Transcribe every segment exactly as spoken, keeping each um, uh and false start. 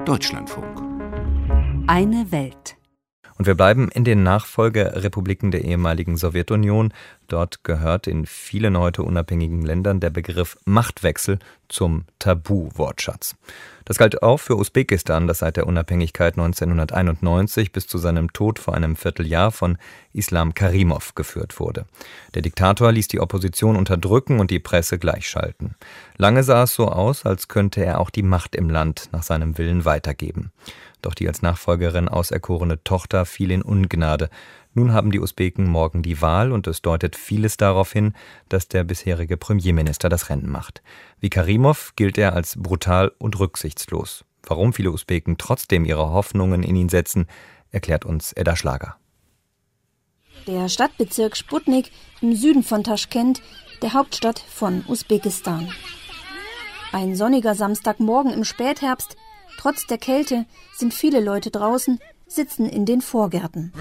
Deutschlandfunk. Eine Welt. Und wir bleiben in den Nachfolgerepubliken der ehemaligen Sowjetunion. Dort gehört in vielen heute unabhängigen Ländern der Begriff Machtwechsel zum Tabu-Wortschatz. Das galt auch für Usbekistan, das seit der Unabhängigkeit neunzehnhunderteinundneunzig bis zu seinem Tod vor einem Vierteljahr von Islam Karimov geführt wurde. Der Diktator ließ die Opposition unterdrücken und die Presse gleichschalten. Lange sah es so aus, als könnte er auch die Macht im Land nach seinem Willen weitergeben. Doch die als Nachfolgerin auserkorene Tochter fiel in Ungnade. Nun haben die Usbeken morgen die Wahl und es deutet vieles darauf hin, dass der bisherige Premierminister das Rennen macht. Wie Karimov gilt er als brutal und rücksichtslos. Warum viele Usbeken trotzdem ihre Hoffnungen in ihn setzen, erklärt uns Edda Schlager. Der Stadtbezirk Sputnik im Süden von Taschkent, der Hauptstadt von Usbekistan. Ein sonniger Samstagmorgen im Spätherbst. Trotz der Kälte sind viele Leute draußen, sitzen in den Vorgärten.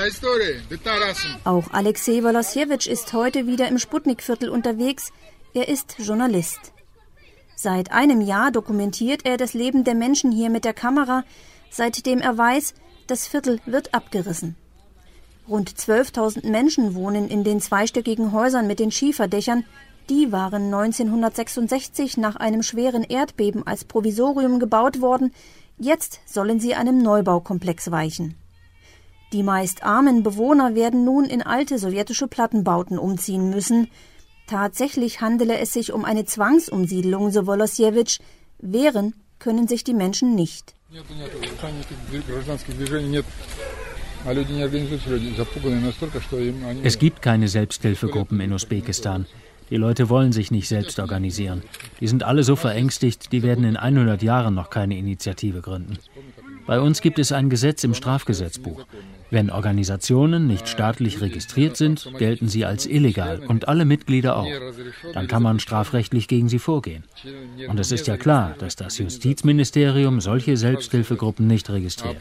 Auch Alexei Wolosjewitsch ist heute wieder im Sputnik-Viertel unterwegs. Er ist Journalist. Seit einem Jahr dokumentiert er das Leben der Menschen hier mit der Kamera, seitdem er weiß, das Viertel wird abgerissen. Rund zwölftausend Menschen wohnen in den zweistöckigen Häusern mit den Schieferdächern. Die waren neunzehnhundertsechsundsechzig nach einem schweren Erdbeben als Provisorium gebaut worden. Jetzt sollen sie einem Neubaukomplex weichen. Die meist armen Bewohner werden nun in alte sowjetische Plattenbauten umziehen müssen. Tatsächlich handele es sich um eine Zwangsumsiedlung, so Wolosjewitsch. Wehren können sich die Menschen nicht. Es gibt keine Selbsthilfegruppen in Usbekistan. Die Leute wollen sich nicht selbst organisieren. Die sind alle so verängstigt, die werden in hundert Jahren noch keine Initiative gründen. Bei uns gibt es ein Gesetz im Strafgesetzbuch. Wenn Organisationen nicht staatlich registriert sind, gelten sie als illegal und alle Mitglieder auch. Dann kann man strafrechtlich gegen sie vorgehen. Und es ist ja klar, dass das Justizministerium solche Selbsthilfegruppen nicht registriert.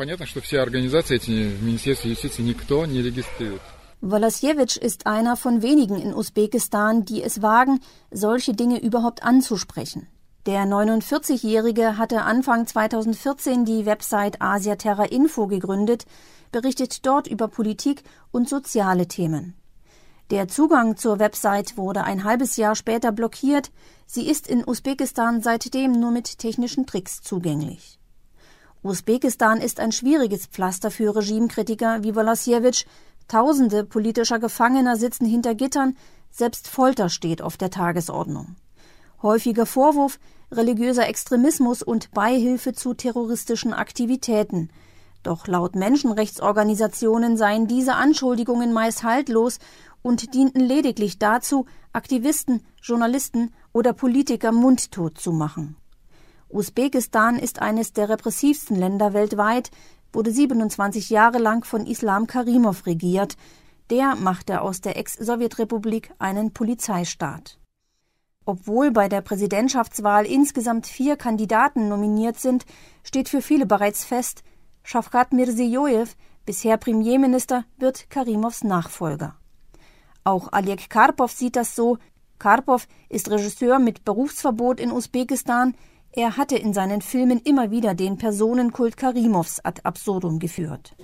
Wolosjewitsch ist einer von wenigen in Usbekistan, die es wagen, solche Dinge überhaupt anzusprechen. Der neunundvierzigjährige hatte Anfang zweitausendvierzehn die Website Asia Terra Info gegründet, berichtet dort über Politik und soziale Themen. Der Zugang zur Website wurde ein halbes Jahr später blockiert. Sie ist in Usbekistan seitdem nur mit technischen Tricks zugänglich. Usbekistan ist ein schwieriges Pflaster für Regimekritiker wie Wolosjewitsch. Tausende politischer Gefangener sitzen hinter Gittern, selbst Folter steht auf der Tagesordnung. Häufiger Vorwurf, religiöser Extremismus und Beihilfe zu terroristischen Aktivitäten. Doch laut Menschenrechtsorganisationen seien diese Anschuldigungen meist haltlos und dienten lediglich dazu, Aktivisten, Journalisten oder Politiker mundtot zu machen. Usbekistan ist eines der repressivsten Länder weltweit, wurde siebenundzwanzig Jahre lang von Islam Karimov regiert. Der machte aus der Ex-Sowjetrepublik einen Polizeistaat. Obwohl bei der Präsidentschaftswahl insgesamt vier Kandidaten nominiert sind, steht für viele bereits fest, Shavkat Mirziyoyew, bisher Premierminister, wird Karimovs Nachfolger. Auch Oleg Karpov sieht das so. Karpov ist Regisseur mit Berufsverbot in Usbekistan. Er hatte in seinen Filmen immer wieder den Personenkult Karimovs ad absurdum geführt.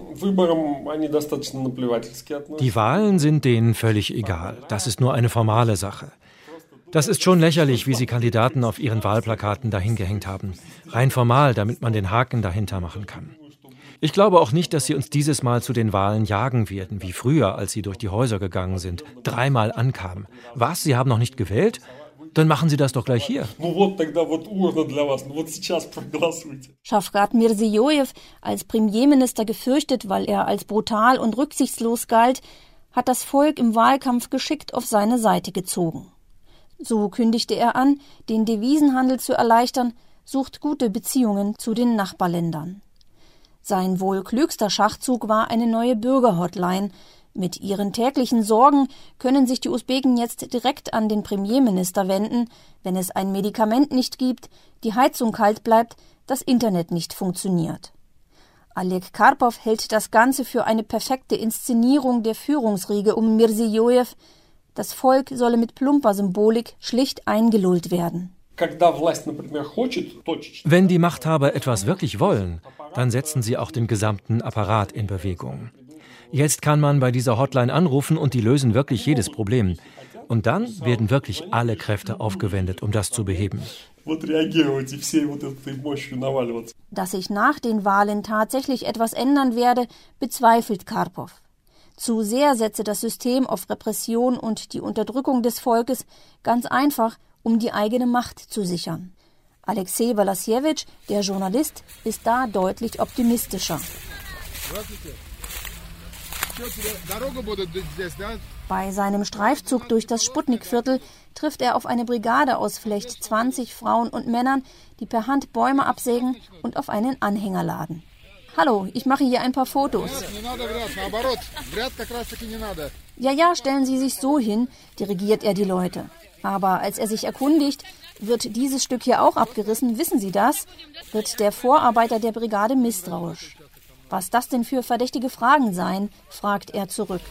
Die Wahlen sind denen völlig egal. Das ist nur eine formale Sache. Das ist schon lächerlich, wie sie Kandidaten auf ihren Wahlplakaten dahingehängt haben. Rein formal, damit man den Haken dahinter machen kann. Ich glaube auch nicht, dass sie uns dieses Mal zu den Wahlen jagen werden, wie früher, als sie durch die Häuser gegangen sind, dreimal ankamen. Was, Sie haben noch nicht gewählt? Dann machen Sie das doch gleich hier. Shavkat Mirziyoyew, als Premierminister gefürchtet, weil er als brutal und rücksichtslos galt, hat das Volk im Wahlkampf geschickt auf seine Seite gezogen. So kündigte er an, den Devisenhandel zu erleichtern, sucht gute Beziehungen zu den Nachbarländern. Sein wohl klügster Schachzug war eine neue Bürgerhotline. Mit ihren täglichen Sorgen können sich die Usbeken jetzt direkt an den Premierminister wenden, wenn es ein Medikament nicht gibt, die Heizung kalt bleibt, das Internet nicht funktioniert. Oleg Karpov hält das Ganze für eine perfekte Inszenierung der Führungsriege um Mirziyoyew. Das Volk solle mit plumper Symbolik schlicht eingelullt werden. Wenn die Machthaber etwas wirklich wollen, dann setzen sie auch den gesamten Apparat in Bewegung. Jetzt kann man bei dieser Hotline anrufen und die lösen wirklich jedes Problem. Und dann werden wirklich alle Kräfte aufgewendet, um das zu beheben. Dass sich nach den Wahlen tatsächlich etwas ändern werde, bezweifelt Karpov. Zu sehr setze das System auf Repression und die Unterdrückung des Volkes, ganz einfach, um die eigene Macht zu sichern. Alexei Walasjewitsch, der Journalist, ist da deutlich optimistischer. Bei seinem Streifzug durch das Sputnik-Viertel trifft er auf eine Brigade aus vielleicht zwanzig Frauen und Männern, die per Hand Bäume absägen und auf einen Anhänger laden. Hallo, ich mache hier ein paar Fotos. Ja, ja, stellen Sie sich so hin, dirigiert er die Leute. Aber als er sich erkundigt, wird dieses Stück hier auch abgerissen, wissen Sie das? Wird der Vorarbeiter der Brigade misstrauisch. Was das denn für verdächtige Fragen seien, fragt er zurück.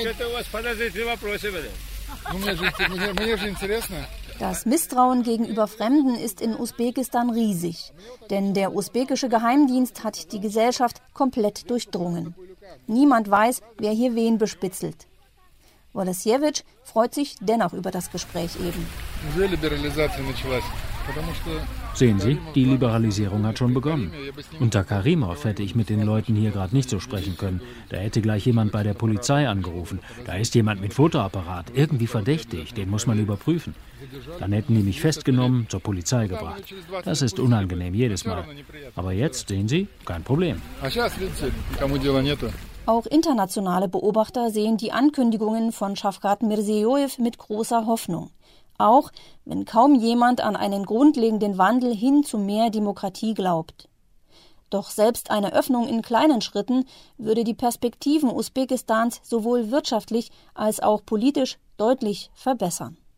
Das Misstrauen gegenüber Fremden ist in Usbekistan riesig. Denn der usbekische Geheimdienst hat die Gesellschaft komplett durchdrungen. Niemand weiß, wer hier wen bespitzelt. Walasjewitsch freut sich dennoch über das Gespräch eben. Sehen Sie, die Liberalisierung hat schon begonnen. Unter Karimov hätte ich mit den Leuten hier gerade nicht so sprechen können. Da hätte gleich jemand bei der Polizei angerufen. Da ist jemand mit Fotoapparat, irgendwie verdächtig, den muss man überprüfen. Dann hätten die mich festgenommen, zur Polizei gebracht. Das ist unangenehm jedes Mal. Aber jetzt, sehen Sie, kein Problem. Auch internationale Beobachter sehen die Ankündigungen von Shavkat Mirziyoyev mit großer Hoffnung. Auch wenn kaum jemand an einen grundlegenden Wandel hin zu mehr Demokratie glaubt. Doch selbst eine Öffnung in kleinen Schritten würde die Perspektiven Usbekistans sowohl wirtschaftlich als auch politisch deutlich verbessern.